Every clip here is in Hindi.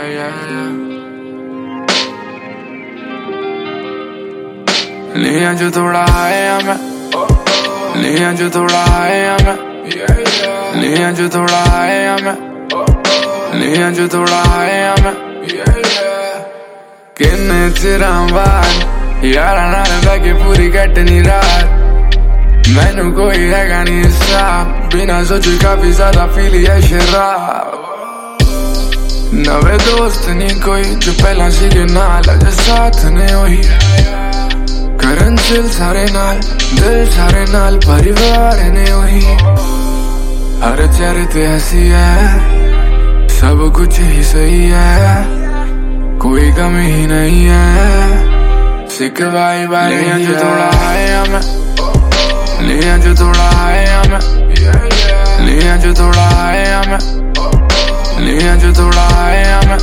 लिया जो थोड़ा आया मैं, लिया जो थोड़ा आया मैं, लिया जो थोड़ा आया मैं, लिया जो थोड़ा आया मैं। किन्ने चिरां बाद यारा नाल बैठ के पूरी कटनी रात, मैनू कोई हैगा नहीं हिसाब, बिना सोचे काफी ज्यादा फील है शराब। नवे दोस्त नहीं कोई जो पहला सीखे नाल, अज साथ ने वही करन दिल सारे नाल, दिल सारे नाल, परिवार ने वही। हर चेहरे ते हंसी है, सब कुछ ही सही है, कोई कमी ही नहीं है। सिकवाई बारे लिया जो थोड़ा आया मैं, लिया जो थोड़ा आया मैं, लिया जो थोड़ा आया मैं, लिया जो थोड़ा आया मैं।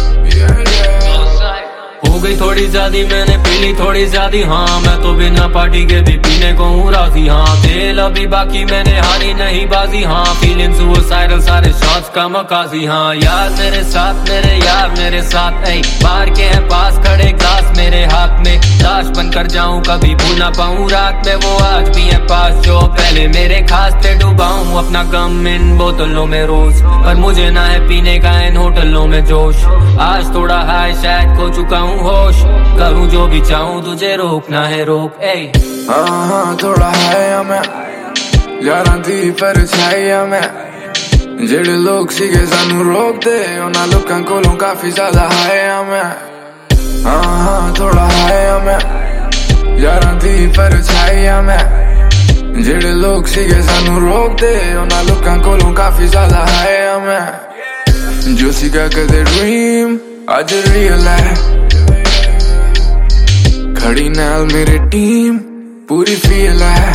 हो गई थोड़ी ज्यादा मैंने पी ली थोड़ी ज्यादा, हाँ मैं तो बिना पार्टी के भी पीने को हूँ राजी। हाँ तेल अभी बाकी मैंने हारी नहीं बाजी, हाँ फीलिंग सुसाइडल सारे शॉट्स का मकाजी। हाँ यार मेरे साथ मेरे यार मेरे साथ ऐ बाहर के हैं पास खड़े ग्लास मेरे हाथ में, लाश बनकर जाऊं कभी भूल ना पाऊं रात में, वो आज भी है पास जो पहले मेरे खास थे। डुबाऊं अपना गम इन बोतलों में रोज, पर मुझे ना है पीने का इन होटलों में जोश। आज थोड़ा हाय शायद खो चुका हूँ होश, करूं जो भी चाहूं तुझे रोकना है रोक। हाँ थोड़ा है मैं यारा दी परछाई मैं, जेड़े लोग सीगे सानू रोक दे उन्हां लोकां कोलों काफी ज्यादा है मैं। हाँ थोड़ा है मैं यारा दी परछाई मैं, जेड़े लोग सीगे सानू रोक दे उन्हां लोकां कोलों काफी ज्यादा है मैं। जो सीगा कदे ड्रीम अज रियल है, खड़ी नाल मेरी टीम पूरी फील है,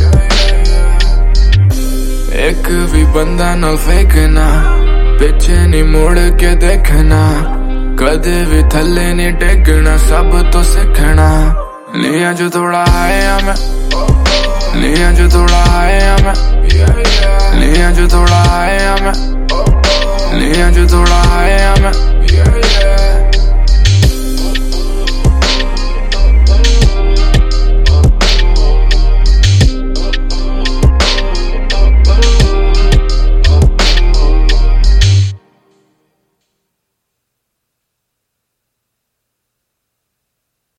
एक भी बंदा न फेंकना, पीछे नहीं मुड़ के देखना, कदे भी थल्ले नहीं टेकना, सब तो सीखना। लिया जो थोड़ा आया मैं, लिया जो थोड़ा आया मैं, लिया जो थोड़ा आया मैं, लिया जो थोड़ा आया मैं।